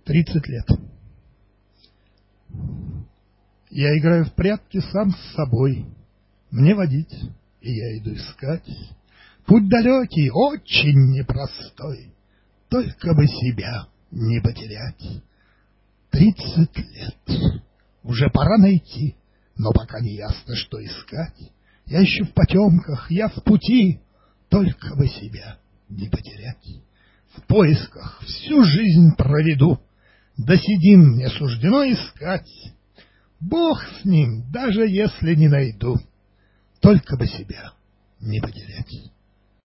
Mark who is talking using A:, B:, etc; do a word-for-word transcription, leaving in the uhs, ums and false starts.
A: Тридцать лет. Я играю в прятки сам с собой. Мне водить, и я иду искать. Путь далекий, очень непростой, только бы себя не потерять. Тридцать лет. Уже пора найти, но пока не ясно, что искать. Я ищу в потемках, я в пути, только бы себя не потерять. В поисках всю жизнь проведу, до седин мне суждено искать. Бог с ним, даже если не найду, только бы себя не потерять.